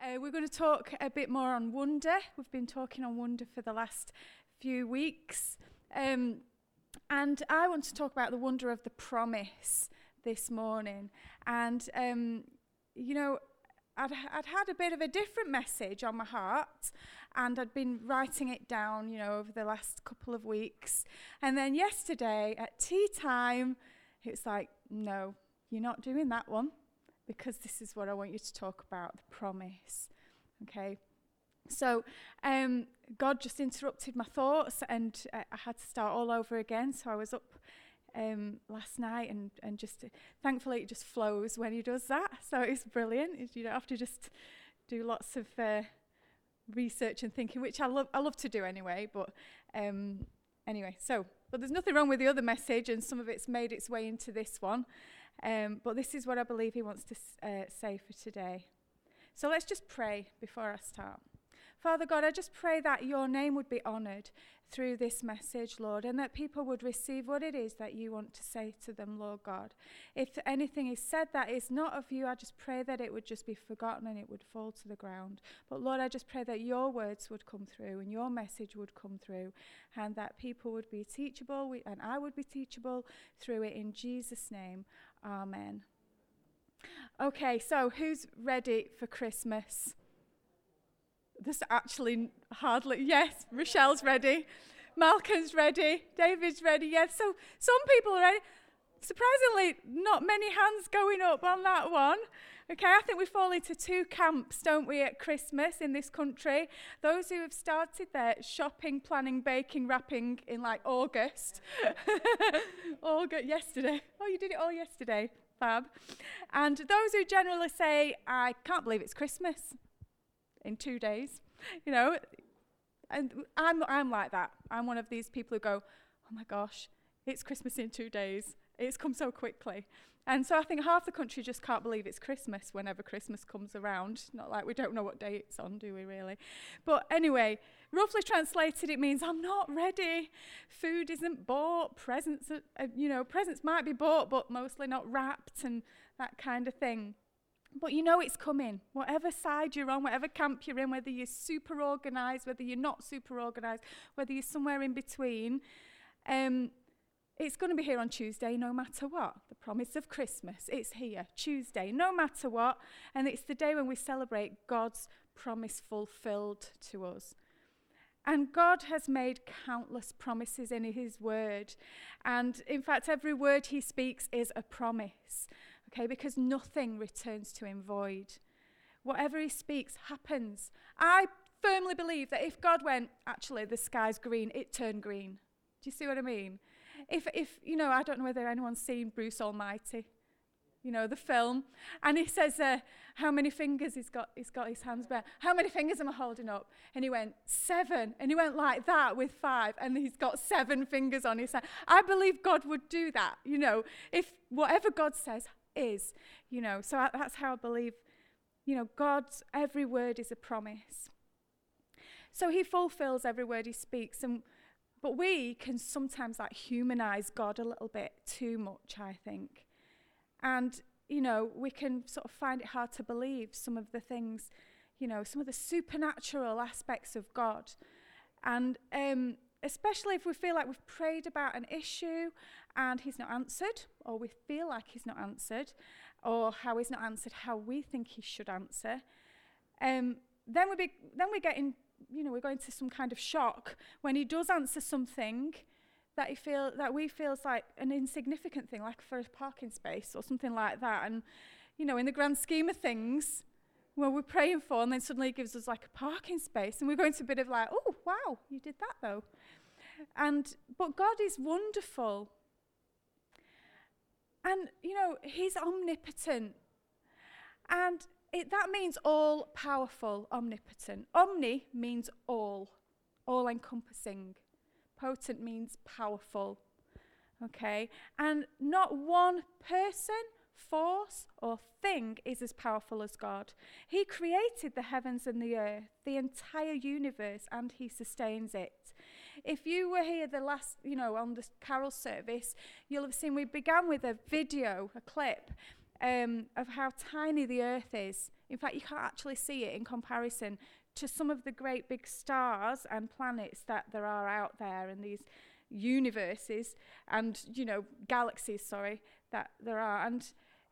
We're going to talk a bit more on wonder. We've been talking on wonder for the last few weeks. And I want to talk about the wonder of the promise this morning. And, I'd had a bit of a different message on my heart, and I'd been writing it down, over the last couple of weeks. And then yesterday at tea time, it was like, no, you're not doing that one, because this is what I want you to talk about, the promise. Okay? So God just interrupted my thoughts, and I had to start all over again. So I was up last night, and just thankfully it just flows when he does that. So it's brilliant. You don't have to just do lots of research and thinking, which I love to do anyway. But anyway, but there's nothing wrong with the other message, and some of it's made its way into this one. But this is what I believe he wants to say for today. So let's just pray before I start. Father God, I just pray that your name would be honoured through this message, Lord, and that people would receive what it is that you want to say to them, Lord God. If anything is said that is not of you, I just pray that it would just be forgotten and it would fall to the ground. But Lord, I just pray that your words would come through and your message would come through, and that people would be teachable, and I would be teachable through it, in Jesus' name. Amen. Okay, so who's ready for Christmas? There's actually hardly, yes, Rochelle's ready, Malcolm's ready, David's ready, yes. So some people are ready. Surprisingly, not many hands going up on that one. Okay, I think we fall into two camps, don't we, at Christmas in this country. Those who have started their shopping, planning, baking, wrapping in like August. Yesterday. Oh, you did it all yesterday. Fab. And those who generally say, I can't believe it's Christmas. In 2 days, and I'm like that. I'm one of these people who go, oh my gosh, it's Christmas in 2 days. It's come so quickly. And so I think half the country just can't believe it's Christmas whenever Christmas comes around. Not like we don't know what day it's on, do we really? But anyway, roughly translated, it means I'm not ready. Food isn't bought. Presents might be bought, but mostly not wrapped and that kind of thing. But it's coming. Whatever side you're on, whatever camp you're in, whether you're super organised, whether you're not super organised, whether you're somewhere in between, it's going to be here on Tuesday no matter what. The promise of Christmas, it's here, Tuesday, no matter what. And it's the day when we celebrate God's promise fulfilled to us. And God has made countless promises in his word. And in fact, every word he speaks is a promise. Okay, because nothing returns to him void. Whatever he speaks happens. I firmly believe that if God went, actually, the sky's green, it turned green. Do you see what I mean? If I don't know whether anyone's seen Bruce Almighty, the film, and he says, how many fingers he's got his hands bare. How many fingers am I holding up? And he went, 7. And he went like that with 5, and he's got 7 fingers on his hand. I believe God would do that, if whatever God says is, so that's how I believe, God's every word is a promise. So he fulfills every word he speaks, but we can sometimes humanize God a little bit too much, I think. And, we can sort of find it hard to believe some of the things, some of the supernatural aspects of God. And especially if we feel like we've prayed about an issue and he's not answered, or we feel like he's not answered, or how he's not answered how we think he should answer, then we get in, we're going to some kind of shock when he does answer something that we feel is like an insignificant thing, like for a parking space or something like that. And, in the grand scheme of things, well, we're praying for, and then suddenly he gives us like a parking space, and we're going to a bit of like, oh, wow, you did that though. But God is wonderful. And, he's omnipotent. And that means all-powerful, omnipotent. Omni means all-encompassing. Potent means powerful. Okay? And not one person, force, or thing is as powerful as God. He created the heavens and the earth, the entire universe, and he sustains it. If you were here the last, on the carol service, you'll have seen we began with a video, a clip, of how tiny the earth is In fact, you can't actually see it in comparison to some of the great big stars and planets that there are out there, and these universes and, galaxies, that there are. And,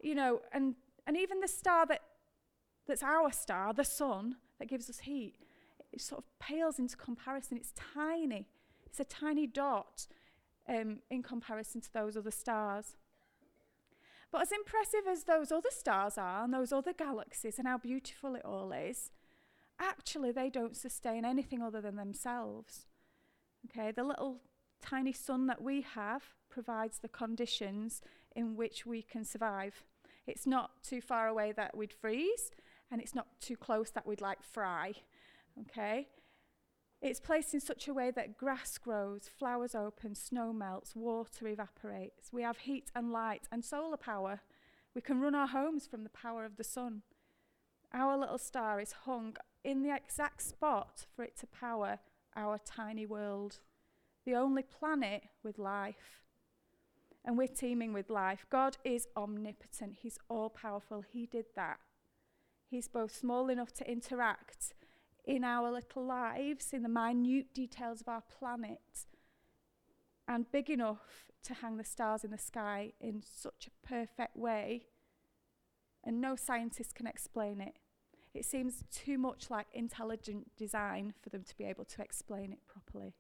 and even the star that's our star, the sun, that gives us heat, it sort of pales into comparison. It's tiny. It's a tiny dot in comparison to those other stars. But as impressive as those other stars are and those other galaxies and how beautiful it all is, actually they don't sustain anything other than themselves. Okay, the little tiny sun that we have provides the conditions in which we can survive. It's not too far away that we'd freeze, and it's not too close that we'd fry. Okay? It's placed in such a way that grass grows, flowers open, snow melts, water evaporates. We have heat and light and solar power. We can run our homes from the power of the sun. Our little star is hung in the exact spot for it to power our tiny world, the only planet with life. And we're teeming with life. God is omnipotent. He's all-powerful. He did that. He's both small enough to interact in our little lives, in the minute details of our planet, and big enough to hang the stars in the sky in such a perfect way, and no scientist can explain it. It seems too much like intelligent design for them to be able to explain it properly.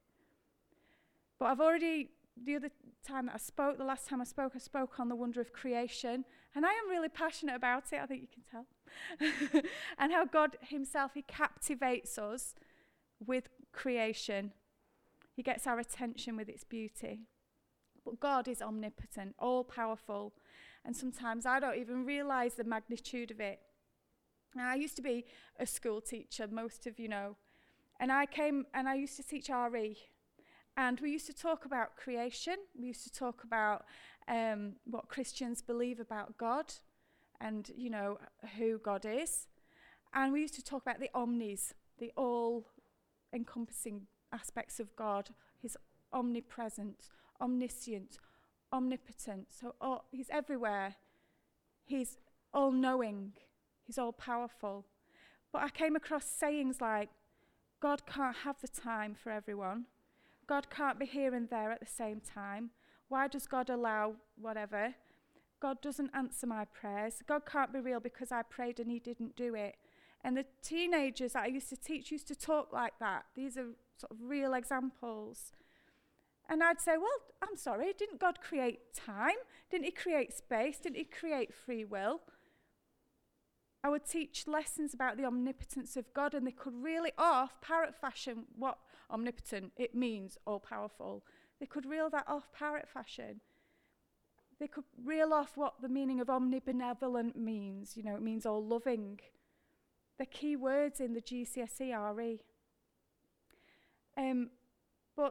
But the last time I spoke on the wonder of creation, and I am really passionate about it, I think you can tell. And how God himself, he captivates us with creation. He gets our attention with its beauty. But God is omnipotent, all-powerful, and sometimes I don't even realize the magnitude of it. Now, I used to be a school teacher, most of you know, and I used to teach RE. And we used to talk about creation. We used to talk about what Christians believe about God and, who God is. And we used to talk about the omnis, the all-encompassing aspects of God. He's omnipresent, omniscient, omnipotent. So he's everywhere. He's all-knowing. He's all-powerful. But I came across sayings like, God can't have the time for everyone. God can't be here and there at the same time. Why does God allow whatever? God doesn't answer my prayers. God can't be real because I prayed and he didn't do it. And the teenagers that I used to teach used to talk like that. These are sort of real examples. And I'd say, well, I'm sorry, didn't God create time? Didn't he create space? Didn't he create free will? I would teach lessons about the omnipotence of God, and they could really off parrot fashion what omnipotent it means, all-powerful. They could reel that off parrot fashion. They could reel off what the meaning of omnibenevolent means. It means all-loving. The key words in the GCSE RE. But,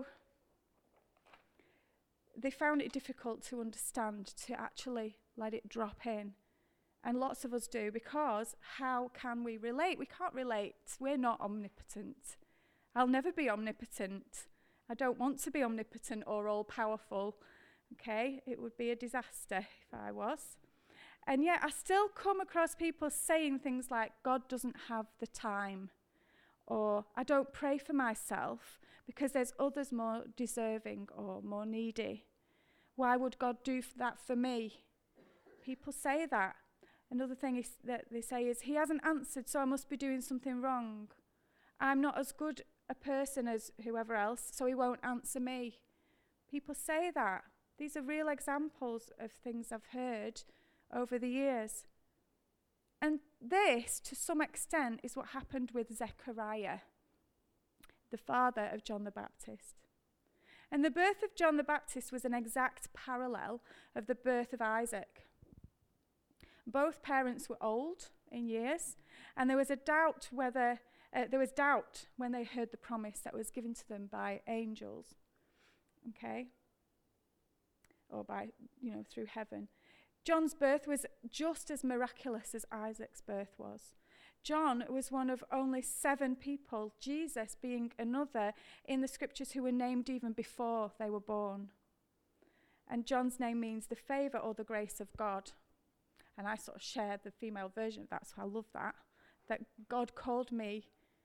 they found it difficult to understand, to actually let it drop in. And lots of us do, because how can we relate? We can't relate. We're not omnipotent. I'll never be omnipotent. I don't want to be omnipotent or all-powerful. Okay? It would be a disaster if I was. And yet I still come across people saying things like, God doesn't have the time. Or, I don't pray for myself because there's others more deserving or more needy. Why would God do that for me? People say that. Another thing that they say is, he hasn't answered, so I must be doing something wrong. I'm not as good a person as whoever else, so he won't answer me. People say that. These are real examples of things I've heard over the years. And this, to some extent, is what happened with Zechariah, the father of John the Baptist. And the birth of John the Baptist was an exact parallel of the birth of Isaac. Both parents were old in years, and there was doubt when they heard the promise that was given to them by angels, okay, or by through heaven. John's birth was just as miraculous as Isaac's birth was. John was one of only 7 people, Jesus being another, in the scriptures who were named even before they were born. And John's name means the favor or the grace of God. And I sort of share the female version of that, so I love that. That God called me,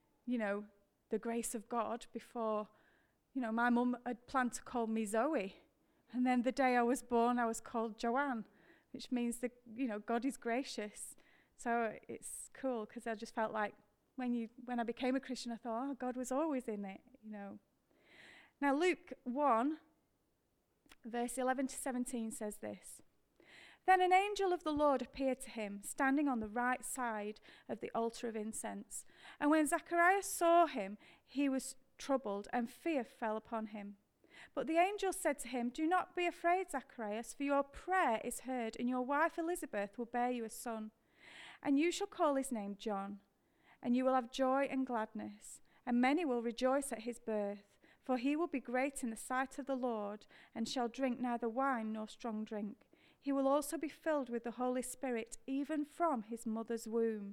the grace of God before, my mum had planned to call me Zoe. And then the day I was born, I was called Joanne, which means that, God is gracious. So it's cool because I just felt like when I became a Christian, I thought, God was always in it, Now Luke 1, verse 11 to 17 says this. Then an angel of the Lord appeared to him, standing on the right side of the altar of incense. And when Zacharias saw him, he was troubled, and fear fell upon him. But the angel said to him, Do not be afraid, Zacharias, for your prayer is heard, and your wife Elizabeth will bear you a son. And you shall call his name John. And you will have joy and gladness, and many will rejoice at his birth. For he will be great in the sight of the Lord, and shall drink neither wine nor strong drink. He will also be filled with the Holy Spirit, even from his mother's womb.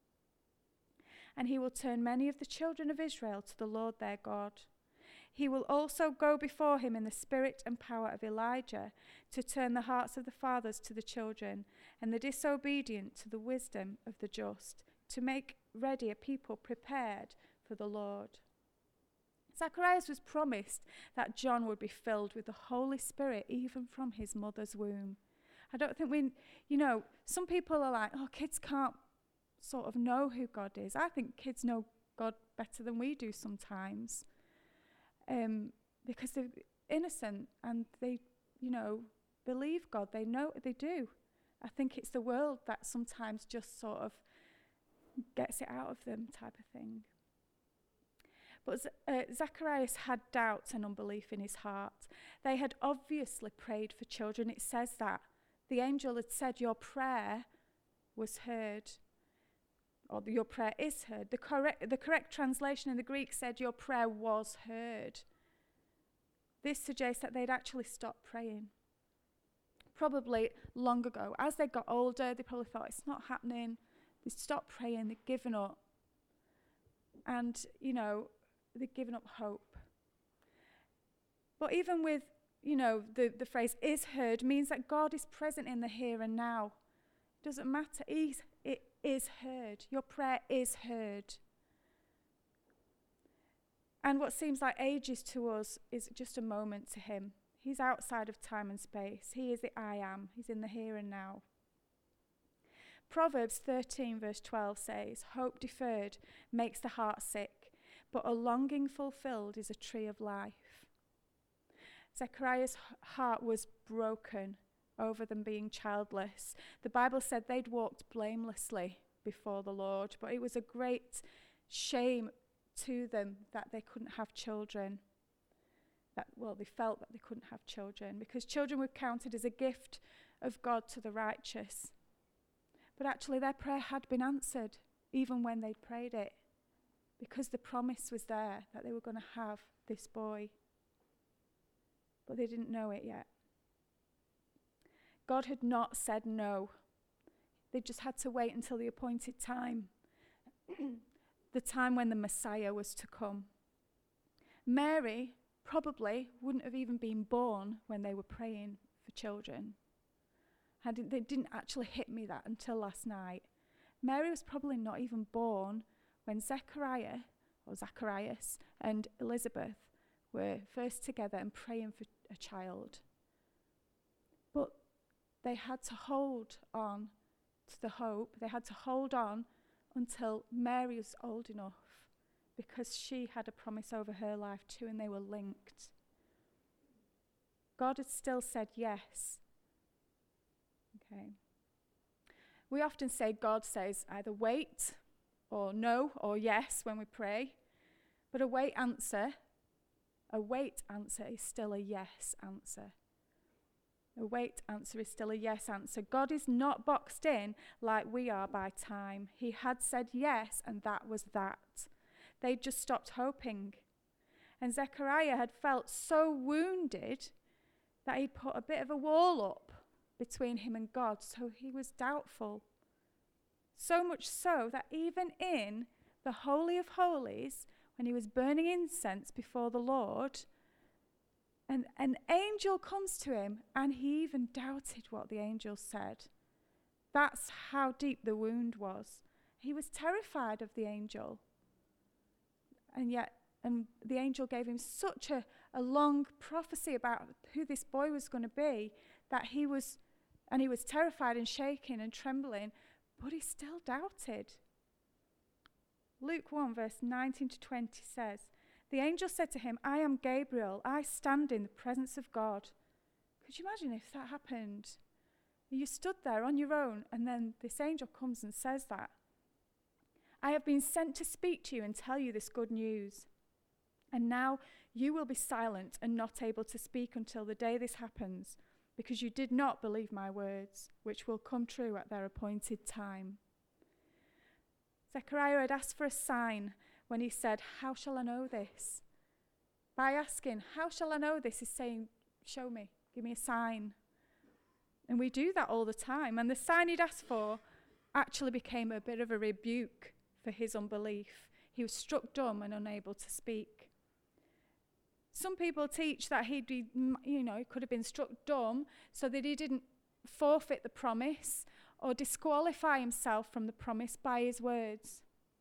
And he will turn many of the children of Israel to the Lord their God. He will also go before him in the spirit and power of Elijah, to turn the hearts of the fathers to the children, and the disobedient to the wisdom of the just, to make ready a people prepared for the Lord. Zacharias was promised that John would be filled with the Holy Spirit even from his mother's womb. I don't think some people are like, kids can't sort of know who God is. I think kids know God better than we do sometimes, because they're innocent and they, believe God. They know they do. I think it's the world that sometimes just sort of gets it out of them type of thing. But Zacharias had doubt and unbelief in his heart. They had obviously prayed for children. It says that. The angel had said, your prayer was heard, or your prayer is heard. The correct translation in the Greek said, your prayer was heard. This suggests that they'd actually stopped praying, probably long ago. As they got older, they probably thought, it's not happening. They stopped praying, they'd given up. And, they'd given up hope. But even with, the phrase is heard means that God is present in the here and now. It doesn't matter. It is heard. Your prayer is heard. And what seems like ages to us is just a moment to him. He's outside of time and space. He is the I am. He's in the here and now. Proverbs 13 verse 12 says, hope deferred makes the heart sick, but a longing fulfilled is a tree of life. Zechariah's heart was broken over them being childless. The Bible said they'd walked blamelessly before the Lord, but it was a great shame to them that they couldn't have children. They felt that they couldn't have children because children were counted as a gift of God to the righteous. But actually their prayer had been answered even when they prayed it, because the promise was there that they were going to have this boy. But they didn't know it yet. God had not said no. They just had to wait until the appointed time, the time when the Messiah was to come. Mary probably wouldn't have even been born when they were praying for children. It didn't actually hit me that until last night. Mary was probably not even born when Zacharias and Elizabeth were first together and praying for a child. But they had to hold on to the hope. They had to hold on until Mary was old enough, because she had a promise over her life too, and they were linked. God had still said yes. Okay. We often say God says either wait or no or yes when we pray, but a wait answer is still a yes answer. A wait answer is still a yes answer. God is not boxed in like we are by time. He had said yes, and that was that. They just stopped hoping. And Zechariah had felt so wounded that he put a bit of a wall up between him and God, so he was doubtful. So much so that even in the Holy of Holies, when he was burning incense before the Lord, an angel comes to him, and he even doubted what the angel said. That's how deep the wound was. He was terrified of the angel. And yet, the angel gave him such a long prophecy about who this boy was going to be, that he was terrified and shaking and trembling, but he still doubted. Luke 1, verse 19 to 20 says, the angel said to him, I am Gabriel. I stand in the presence of God. Could you imagine if that happened? You stood there on your own, and then this angel comes and says that. I have been sent to speak to you and tell you this good news. And now you will be silent and not able to speak until the day this happens, because you did not believe my words, which will come true at their appointed time. Zechariah had asked for a sign when he said, how shall I know this? By asking, how shall I know this, is saying, show me, give me a sign. And we do that all the time. And the sign he'd asked for actually became a bit of a rebuke for his unbelief. He was struck dumb and unable to speak. Some people teach that he could have been struck dumb so that he didn't forfeit the promise or disqualify himself from the promise by his words.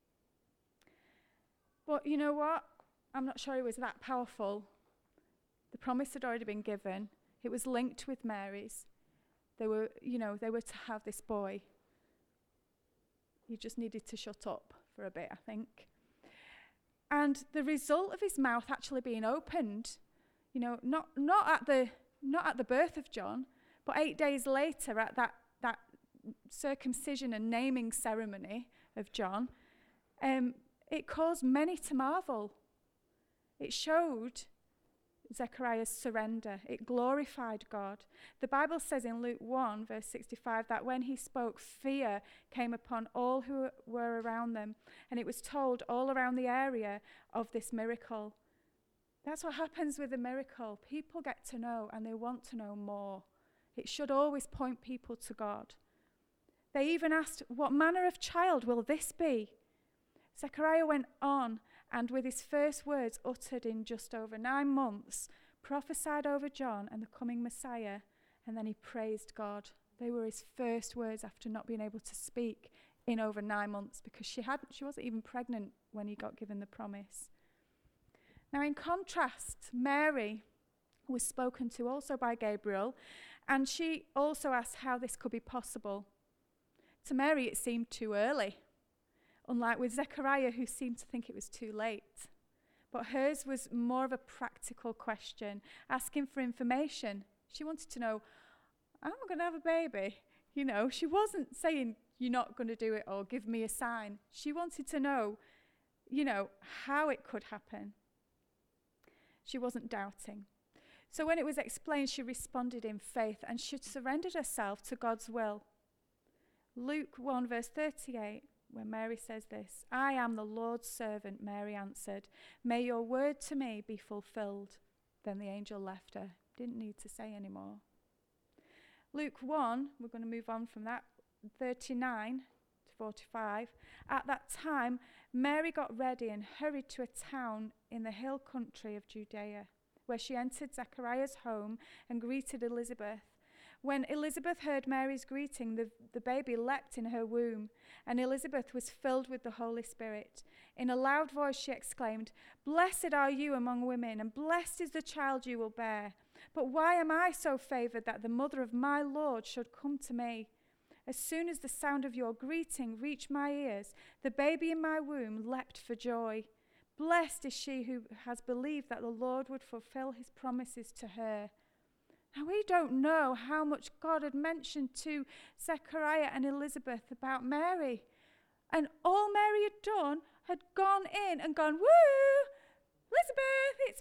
But you know what? I'm not sure he was that powerful. The promise had already been given. It was linked with Mary's. They were to have this boy. He just needed to shut up for a bit, I think. And the result of his mouth actually being opened, not at the birth of John, but 8 days later at that circumcision and naming ceremony of John, it caused many to marvel. It showed Zechariah's surrender. It glorified God. The Bible says in Luke 1, verse 65, that when he spoke, fear came upon all who were around them. And it was told all around the area of this miracle. That's what happens with a miracle. People get to know and they want to know more. It should always point people to God. They even asked, what manner of child will this be? Zechariah went on and with his first words uttered in just over 9 months, prophesied over John and the coming Messiah, and then he praised God. They were his first words after not being able to speak in over 9 months, because she wasn't even pregnant when he got given the promise. Now in contrast, Mary was spoken to also by Gabriel, and she also asked how this could be possible. To Mary it seemed too early, unlike with Zechariah, who seemed to think it was too late. But hers was more of a practical question, asking for information. She wanted to know, am I going to have a baby? She wasn't saying, you're not going to do it or give me a sign. She wanted to know, how it could happen. She wasn't doubting. So when it was explained, she responded in faith and she surrendered herself to God's will. Luke 1, verse 38, where Mary says this, I am the Lord's servant, Mary answered. May your word to me be fulfilled. Then the angel left her. Didn't need to say any more. Luke 1, we're going to move on from that, 39 to 45. At that time, Mary got ready and hurried to a town in the hill country of Judea, where she entered Zechariah's home and greeted Elizabeth. When Elizabeth heard Mary's greeting, the baby leapt in her womb, and Elizabeth was filled with the Holy Spirit. In a loud voice she exclaimed, Blessed are you among women, and blessed is the child you will bear. But why am I so favored that the mother of my Lord should come to me? As soon as the sound of your greeting reached my ears, the baby in my womb leapt for joy. Blessed is she who has believed that the Lord would fulfill his promises to her. Now, we don't know how much God had mentioned to Zechariah and Elizabeth about Mary. And all Mary had done had gone in and gone, woo, Elizabeth, it's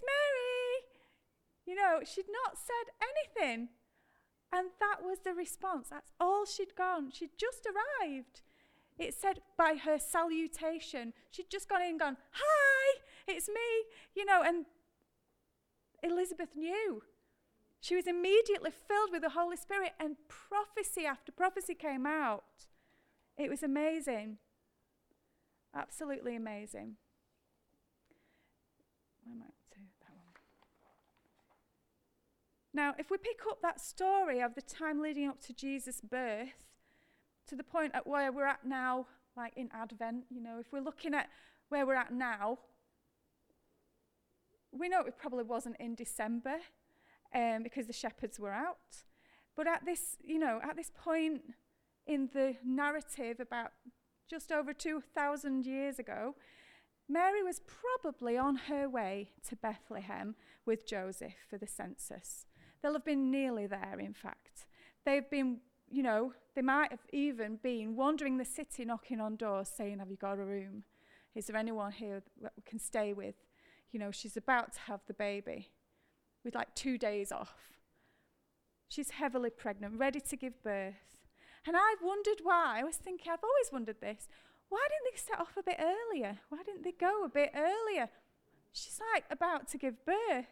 Mary. She'd not said anything. And that was the response. That's all she'd gone. She'd just arrived. It said by her salutation, she'd just gone in and gone, hi, it's me, and Elizabeth knew. She was immediately filled with the Holy Spirit, and prophecy after prophecy came out. It was amazing. Absolutely amazing. Where am I up to? That one. Now, if we pick up that story of the time leading up to Jesus' birth, to the point at where we're at now, like in Advent, if we're looking at where we're at now, we know it probably wasn't in December because the shepherds were out. But at this point in the narrative about just over 2,000 years ago, Mary was probably on her way to Bethlehem with Joseph for the census. They'll have been nearly there, in fact. They've been, they might have even been wandering the city, knocking on doors, saying, have you got a room? Is there anyone here that we can stay with? She's about to have the baby with like 2 days off. She's heavily pregnant, ready to give birth. And I've wondered why. I was thinking, I've always wondered this. Why didn't they set off a bit earlier? Why didn't they go a bit earlier? She's like about to give birth.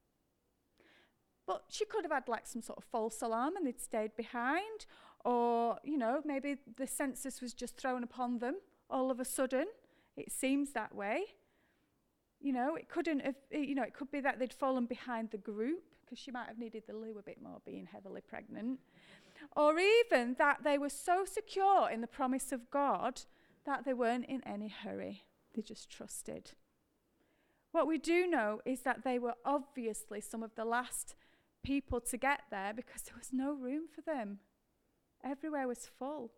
But she could have had like some sort of false alarm and they'd stayed behind. Or, maybe the census was just thrown upon them all of a sudden. It seems that way. It couldn't have, it could be that they'd fallen behind the group because she might have needed the loo a bit more being heavily pregnant. Or even that they were so secure in the promise of God that they weren't in any hurry. They just trusted. What we do know is that they were obviously some of the last people to get there because there was no room for them. Everywhere was full.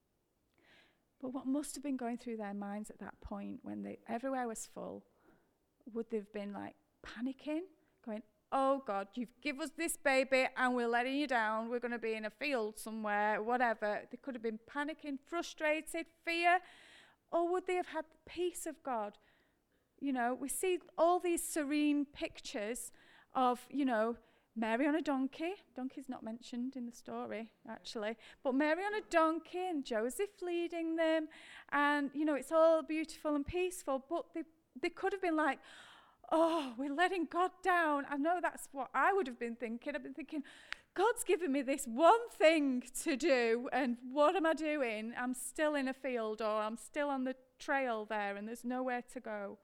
But what must have been going through their minds at that point when everywhere was full, would they have been like panicking, going, oh God, you've given us this baby and we're letting you down. We're going to be in a field somewhere, whatever. They could have been panicking, frustrated, fear. Or would they have had the peace of God? We see all these serene pictures of, Mary on a donkey. Donkey's not mentioned in the story, actually. But Mary on a donkey and Joseph leading them. And, it's all beautiful and peaceful. But they could have been like, oh, we're letting God down. I know that's what I would have been thinking. I've been thinking, God's given me this one thing to do, and what am I doing? I'm still in a field, or I'm still on the trail there, and there's nowhere to go.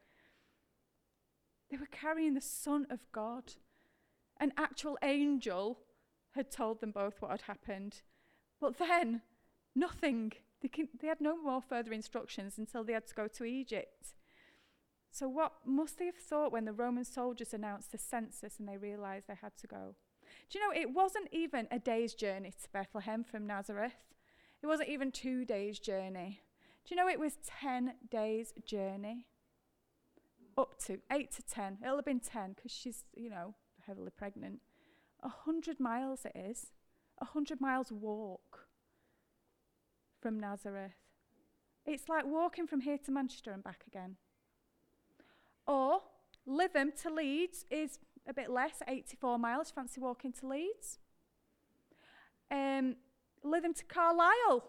They were carrying the Son of God. An actual angel had told them both what had happened. But then, nothing. They had no more further instructions until they had to go to Egypt. So what must they have thought when the Roman soldiers announced the census and they realized they had to go? Do you know, it wasn't even a day's journey to Bethlehem from Nazareth. It wasn't even 2 days' journey. Do you know it was 10 days' journey? Up to 8 to 10. It'll have been 10 because she's, heavily pregnant. 100 miles it is. 100 miles walk from Nazareth. It's like walking from here to Manchester and back again. Or Lytham to Leeds is a bit less, 84 miles. Fancy walking to Leeds? Lytham to Carlisle,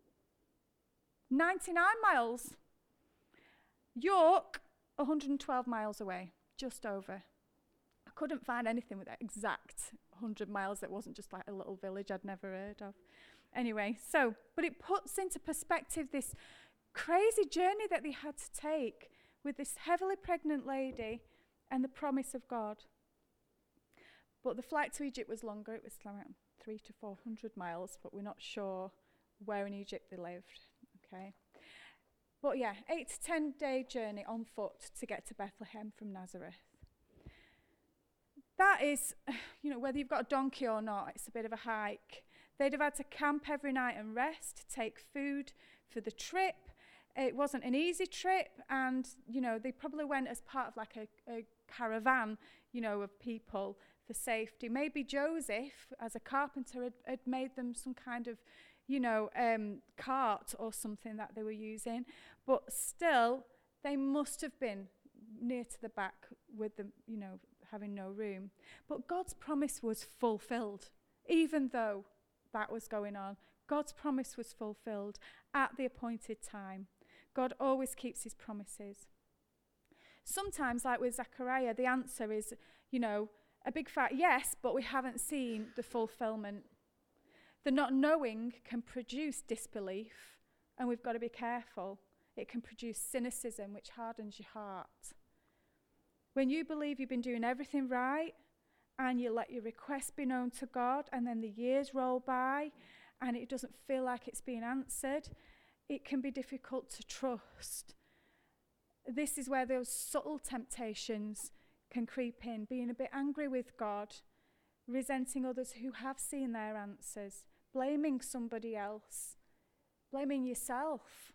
99 miles. York, 112 miles away, just over. I couldn't find anything with that exact 100 miles that wasn't just like a little village I'd never heard of. Anyway, but it puts into perspective this crazy journey that they had to take with this heavily pregnant lady and the promise of God. But the flight to Egypt was longer. It was around 300 to 400 miles, but we're not sure where in Egypt they lived. Okay. But yeah, 8 to 10 day journey on foot to get to Bethlehem from Nazareth. That is, whether you've got a donkey or not, it's a bit of a hike. They'd have had to camp every night and rest, take food for the trip. It wasn't an easy trip, and, they probably went as part of like a caravan, of people for safety. Maybe Joseph, as a carpenter, had made them some kind of, cart or something that they were using. But still, they must have been near to the back with them, having no room. But God's promise was fulfilled, even though that was going on. God's promise was fulfilled at the appointed time. God always keeps his promises. Sometimes, like with Zechariah, the answer is, a big fat yes, but we haven't seen the fulfillment. The not knowing can produce disbelief, and we've got to be careful. It can produce cynicism, which hardens your heart. When you believe you've been doing everything right, and you let your request be known to God, and then the years roll by, and it doesn't feel like it's being answered, it can be difficult to trust. This is where those subtle temptations can creep in, being a bit angry with God, resenting others who have seen their answers, blaming somebody else, blaming yourself,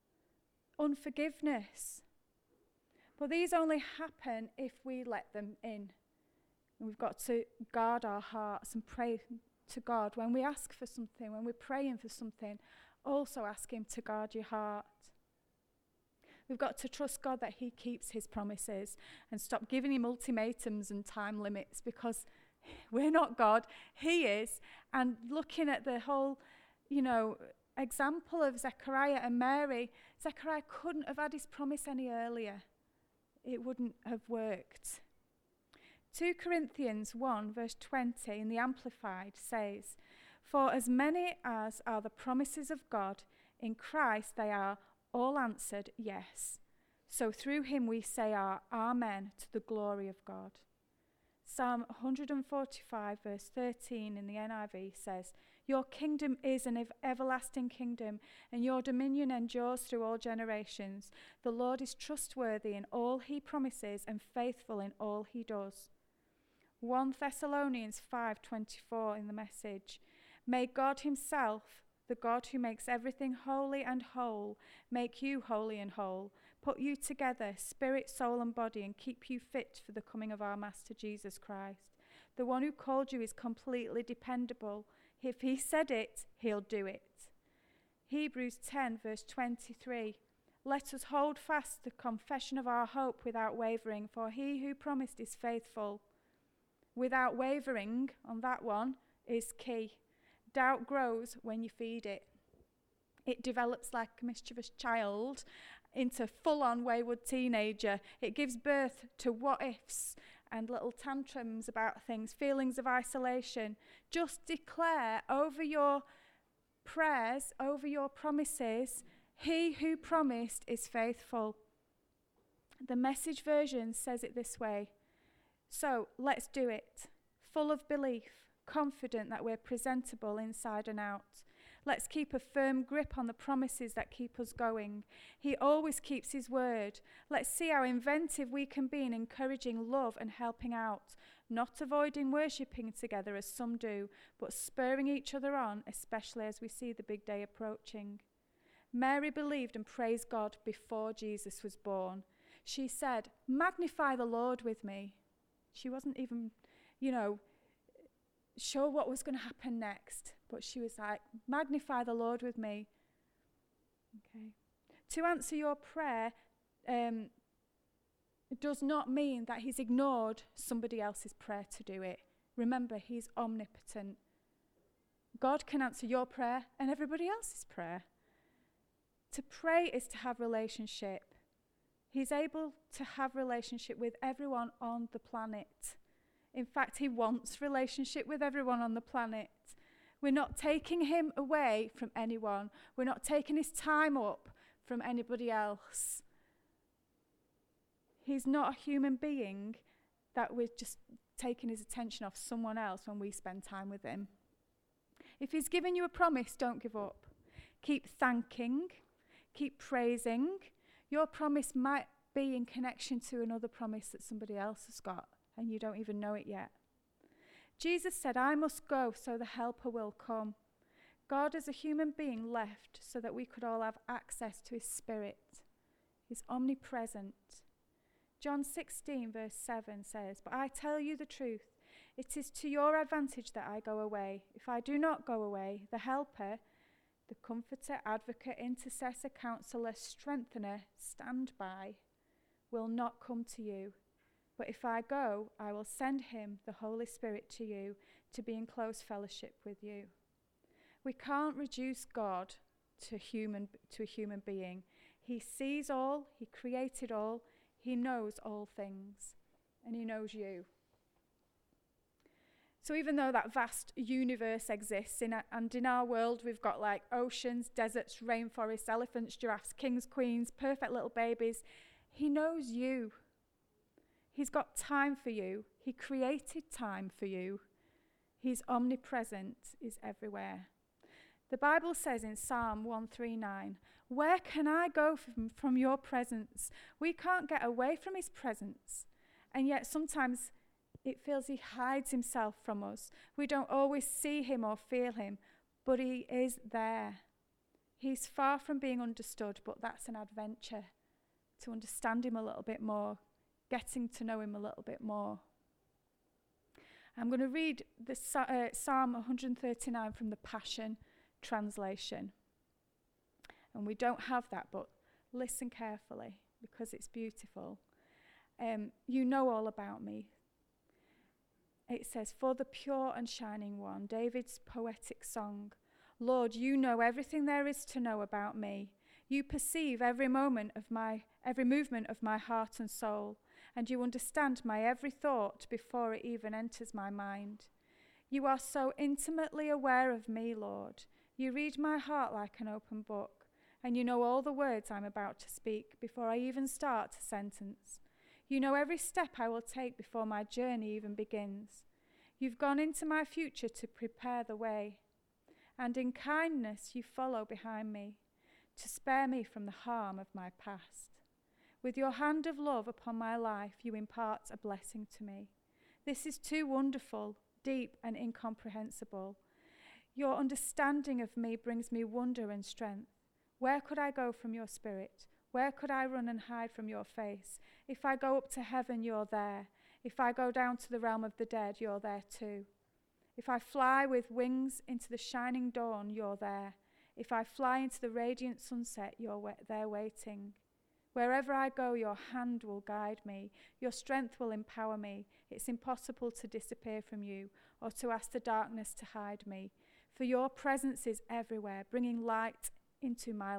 unforgiveness. But these only happen if we let them in. And we've got to guard our hearts and pray to God. When we ask for something, when we're praying for something, also ask him to guard your heart. We've got to trust God that he keeps his promises and stop giving him ultimatums and time limits, because we're not God, he is. And looking at the whole, example of Zechariah and Mary, Zechariah couldn't have had his promise any earlier. It wouldn't have worked. 2 Corinthians 1 verse 20 in the Amplified says, "For as many as are the promises of God, in Christ they are all answered yes. So through him we say our Amen to the glory of God." Psalm 145 verse 13 in the NIV says, "Your kingdom is an everlasting kingdom, and your dominion endures through all generations. The Lord is trustworthy in all he promises and faithful in all he does." 1 Thessalonians 5:24 in the Message, "May God himself, the God who makes everything holy and whole, make you holy and whole, put you together, spirit, soul and body, and keep you fit for the coming of our Master Jesus Christ. The one who called you is completely dependable. If he said it, he'll do it." Hebrews 10 verse 23, "Let us hold fast the confession of our hope without wavering, for he who promised is faithful." Without wavering on that one is key. Doubt grows when you feed it. It develops like a mischievous child into full-on wayward teenager. It gives birth to what-ifs and little tantrums about things, feelings of isolation. Just declare over your prayers, over your promises, he who promised is faithful. The Message version says it this way: "So let's do it, full of belief, confident that we're presentable inside and out. Let's keep a firm grip on the promises that keep us going. He always keeps his word. Let's see how inventive we can be in encouraging love and helping out, not avoiding worshipping together as some do, but spurring each other on, especially as we see the big day approaching." Mary believed and praised God before Jesus was born. She said, "Magnify the Lord with me." She wasn't even, sure what was going to happen next, but she was like, "Magnify the Lord with me." Okay. To answer your prayer does not mean that he's ignored somebody else's prayer to do it. Remember, he's omnipotent. God can answer your prayer and everybody else's prayer. To pray is to have relationship. He's able to have relationship with everyone on the planet. In fact, he wants relationship with everyone on the planet. We're not taking him away from anyone. We're not taking his time up from anybody else. He's not a human being that we're just taking his attention off someone else when we spend time with him. If he's given you a promise, don't give up. Keep thanking, keep praising. Your promise might be in connection to another promise that somebody else has got, and you don't even know it yet. Jesus said, "I must go so the helper will come." God as a human being left so that we could all have access to his spirit. He's omnipresent. John 16 verse 7 says, "But I tell you the truth, it is to your advantage that I go away. If I do not go away, the helper, the comforter, advocate, intercessor, counselor, strengthener, standby, will not come to you. But if I go, I will send him, the Holy Spirit, to you to be in close fellowship with you." We can't reduce God to a human being. He sees all, he created all, he knows all things, and he knows you. So even though that vast universe exists, and in our world we've got like oceans, deserts, rainforests, elephants, giraffes, kings, queens, perfect little babies, he knows you. He's got time for you. He created time for you. He's omnipresent, he's everywhere. The Bible says in Psalm 139, where can I go from your presence? We can't get away from his presence. And yet sometimes it feels he hides himself from us. We don't always see him or feel him, but he is there. He's far from being understood, but that's an adventure to understand him a little bit more, getting to know him a little bit more. I'm going to read the Psalm 139 from the Passion Translation. And we don't have that, but listen carefully because it's beautiful. You know all about me. It says, for the pure and shining one, David's poetic song. Lord, you know everything there is to know about me. You perceive every movement of my heart and soul, and you understand my every thought before it even enters my mind. You are so intimately aware of me, Lord. You read my heart like an open book, and you know all the words I'm about to speak before I even start a sentence. You know every step I will take before my journey even begins. You've gone into my future to prepare the way, and in kindness you follow behind me, to spare me from the harm of my past. With your hand of love upon my life, you impart a blessing to me. This is too wonderful, deep, and incomprehensible. Your understanding of me brings me wonder and strength. Where could I go from your spirit? Where could I run and hide from your face? If I go up to heaven, you're there. If I go down to the realm of the dead, you're there too. If I fly with wings into the shining dawn, you're there. If I fly into the radiant sunset, you're there waiting. Wherever I go, your hand will guide me. Your strength will empower me. It's impossible to disappear from you or to ask the darkness to hide me. For your presence is everywhere, bringing light into my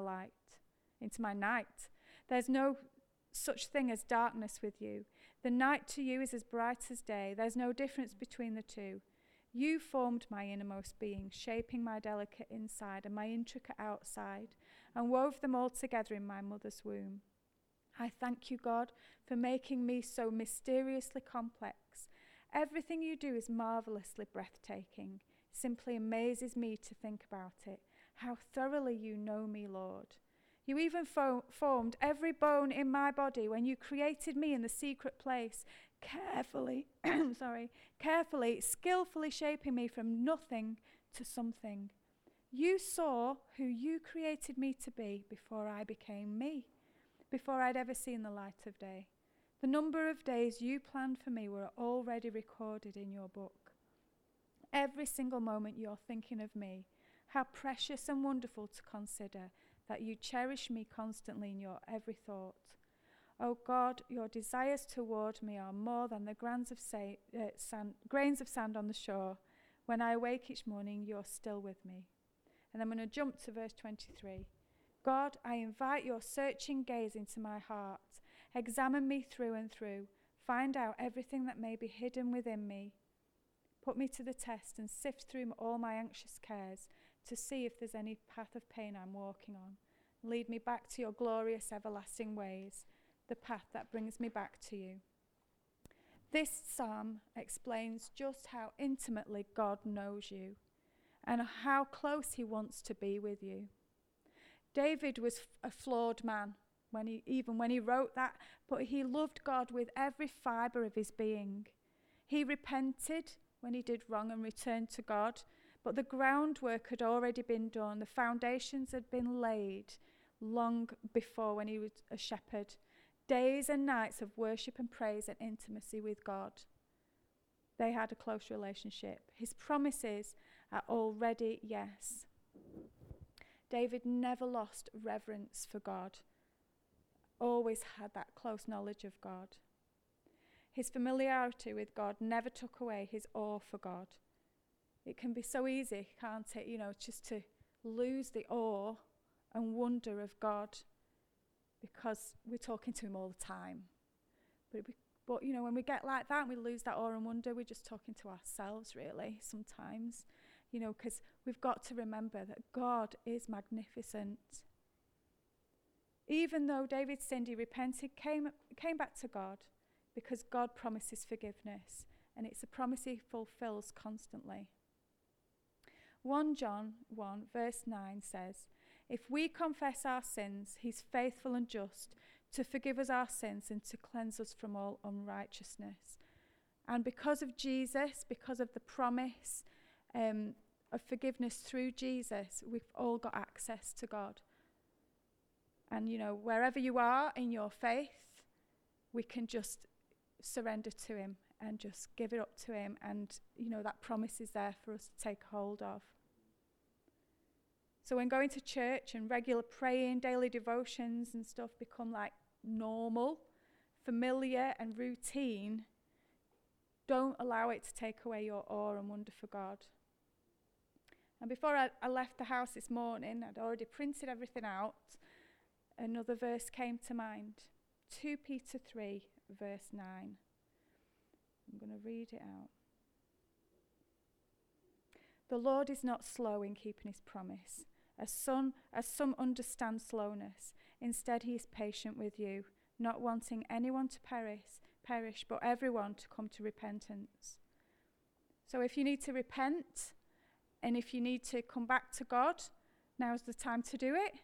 night. There's no such thing as darkness with you. The night to you is as bright as day. There's no difference between the two. You formed my innermost being, shaping my delicate inside and my intricate outside, and wove them all together in my mother's womb. I thank you, God, for making me so mysteriously complex. Everything you do is marvelously breathtaking. It simply amazes me to think about it. How thoroughly you know me, Lord. You even formed every bone in my body when you created me in the secret place, carefully, skillfully shaping me from nothing to something. You saw who you created me to be before I became me, before I'd ever seen the light of day. The number of days you planned for me were already recorded in your book. Every single moment you're thinking of me, how precious and wonderful to consider that you cherish me constantly in your every thought. Oh God, your desires toward me are more than the grains of sand on the shore. When I awake each morning, you're still with me. And I'm going to jump to verse 23. God, I invite your searching gaze into my heart. Examine me through and through. Find out everything that may be hidden within me. Put me to the test and sift through all my anxious cares to see if there's any path of pain I'm walking on. Lead me back to your glorious everlasting ways, the path that brings me back to you. This psalm explains just how intimately God knows you and how close he wants to be with you. David was a flawed man when he wrote that, but he loved God with every fibre of his being. He repented when he did wrong and returned to God, but the groundwork had already been done. The foundations had been laid long before when he was a shepherd. Days and nights of worship and praise and intimacy with God. They had a close relationship. His promises are already yes. David never lost reverence for God, always had that close knowledge of God. His familiarity with God never took away his awe for God. It can be so easy, can't it, just to lose the awe and wonder of God because we're talking to him all the time. But when we get like that, we lose that awe and wonder, we're just talking to ourselves, really, sometimes. Because we've got to remember that God is magnificent. Even though David sinned, he repented, came back to God because God promises forgiveness, and it's a promise he fulfills constantly. 1 John 1 verse 9 says, "If we confess our sins, he's faithful and just to forgive us our sins and to cleanse us from all unrighteousness." And because of Jesus, because of the promise of forgiveness through Jesus, we've all got access to God. And, wherever you are in your faith, we can just surrender to him and just give it up to him. And, that promise is there for us to take hold of. So when going to church and regular praying, daily devotions and stuff become like normal, familiar and routine, don't allow it to take away your awe and wonder for God. And before I left the house this morning, I'd already printed everything out. Another verse came to mind. 2 Peter 3 verse 9. I'm going to read it out. "The Lord is not slow in keeping his promise, as some understand slowness. Instead, he is patient with you, not wanting anyone to perish, but everyone to come to repentance." So if you need to repent, and if you need to come back to God, now's the time to do it.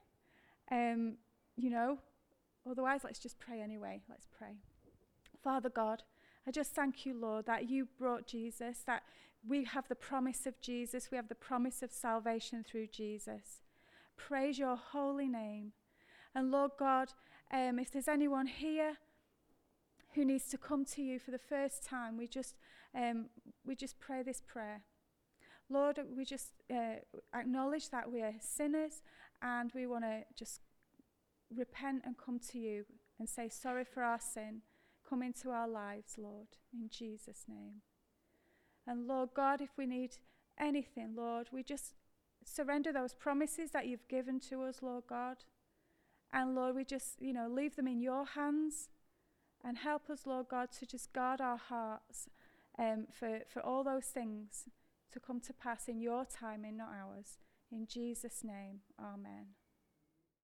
Otherwise, let's just pray anyway. Let's pray. Father God, I just thank you, Lord, that you brought Jesus, that we have the promise of Jesus. We have the promise of salvation through Jesus. Praise your holy name. And Lord God, if there's anyone here who needs to come to you for the first time, we just pray this prayer. Lord, we just acknowledge that we are sinners, and we want to just repent and come to you and say sorry for our sin. Come into our lives, Lord, in Jesus' name. And Lord God, if we need anything, Lord, we just surrender those promises that you've given to us, Lord God. And Lord, we just, leave them in your hands, and help us, Lord God, to just guard our hearts for all those things to come to pass in your timing, not ours. In Jesus' name, amen.